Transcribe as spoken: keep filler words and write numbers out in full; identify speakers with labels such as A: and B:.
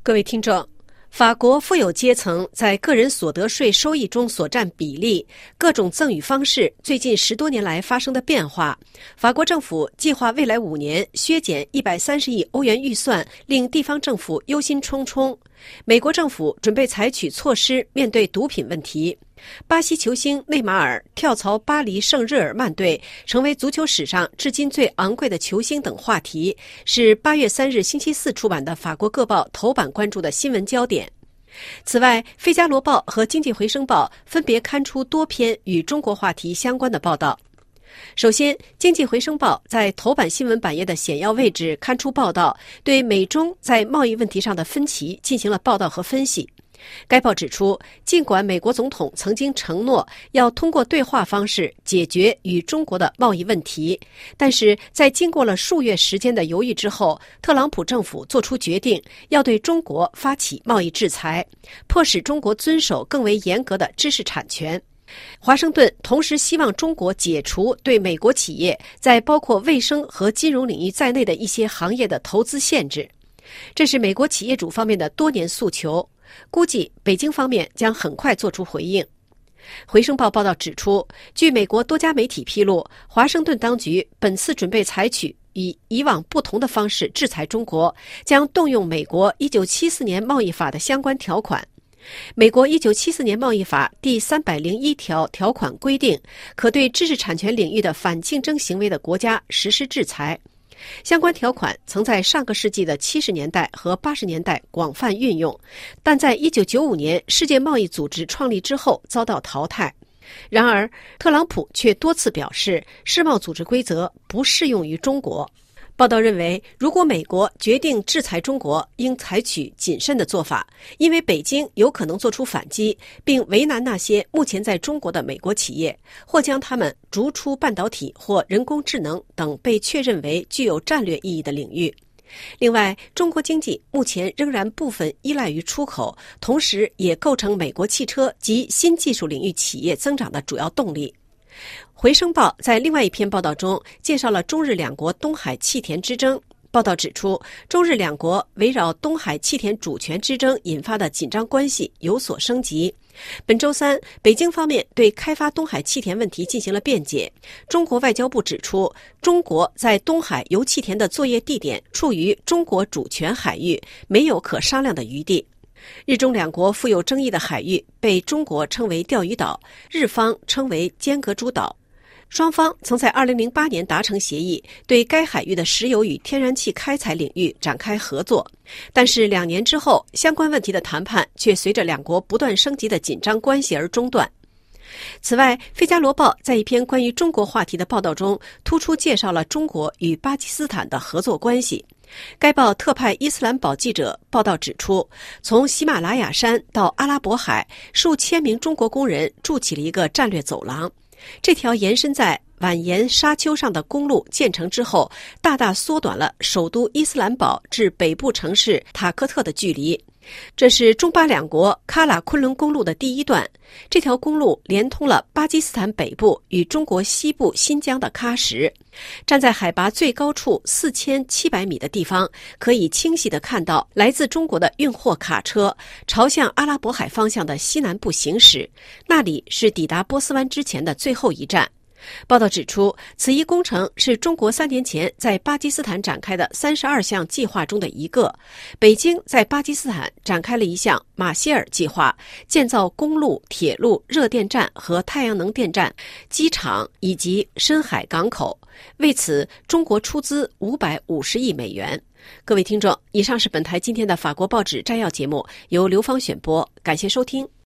A: 各位听众，法国富有阶层在个人所得税收益中所占比例、各种赠与方式最近十多年来发生的变化，法国政府计划未来五年削减一百三十亿欧元预算，令地方政府忧心忡忡。美国政府准备采取措施面对毒品问题。巴西球星内马尔跳槽巴黎圣日耳曼队，成为足球史上至今最昂贵的球星等话题，是八月三日星期四出版的法国各报头版关注的新闻焦点。此外，《费加罗报》和《经济回声报》分别刊出多篇与中国话题相关的报道。首先，《经济回声报》在头版新闻版页的显要位置刊出报道，对美中在贸易问题上的分歧进行了报道和分析。该报指出，尽管美国总统曾经承诺要通过对话方式解决与中国的贸易问题，但是在经过了数月时间的犹豫之后，特朗普政府做出决定，要对中国发起贸易制裁，迫使中国遵守更为严格的知识产权。华盛顿同时希望中国解除对美国企业在包括卫生和金融领域在内的一些行业的投资限制，这是美国企业主方面的多年诉求。估计北京方面将很快做出回应。回声报报道指出，据美国多家媒体披露，华盛顿当局本次准备采取与以往不同的方式制裁中国，将动用美国一九七四年贸易法的相关条款。美国一九七四年贸易法第三百零一条条款规定，可对知识产权领域的反竞争行为的国家实施制裁。相关条款曾在上个世纪的七十年代和八十年代广泛运用，但在一九九五年世界贸易组织创立之后遭到淘汰。然而，特朗普却多次表示，世贸组织规则不适用于中国。报道认为，如果美国决定制裁中国，应采取谨慎的做法，因为北京有可能做出反击，并为难那些目前在中国的美国企业，或将他们逐出半导体或人工智能等被确认为具有战略意义的领域。另外，中国经济目前仍然部分依赖于出口，同时也构成美国汽车及新技术领域企业增长的主要动力。回声报在另外一篇报道中介绍了中日两国东海气田之争。报道指出，中日两国围绕东海气田主权之争引发的紧张关系有所升级。本周三，北京方面对开发东海气田问题进行了辩解。中国外交部指出，中国在东海油气田的作业地点处于中国主权海域，没有可商量的余地。日中两国富有争议的海域被中国称为钓鱼岛，日方称为尖阁诸岛。双方曾在二零零八年达成协议，对该海域的石油与天然气开采领域展开合作。但是两年之后，相关问题的谈判却随着两国不断升级的紧张关系而中断。此外，《费加罗报》在一篇关于中国话题的报道中，突出介绍了中国与巴基斯坦的合作关系。该报特派伊斯兰堡记者报道指出，从喜马拉雅山到阿拉伯海，数千名中国工人筑起了一个战略走廊。这条延伸在蜿蜒沙丘上的公路建成之后，大大缩短了首都伊斯兰堡至北部城市塔克特的距离。这是中巴两国喀喇昆仑公路的第一段，这条公路连通了巴基斯坦北部与中国西部新疆的喀什。站在海拔最高处四千七百米的地方，可以清晰地看到来自中国的运货卡车朝向阿拉伯海方向的西南部行驶，那里是抵达波斯湾之前的最后一站。报道指出，此一工程是中国三年前在巴基斯坦展开的三十二项计划中的一个。北京在巴基斯坦展开了一项马歇尔计划，建造公路、铁路、热电站和太阳能电站、机场以及深海港口。为此，中国出资五百五十亿美元。各位听众，以上是本台今天的法国报纸摘要节目，由刘芳选播，感谢收听。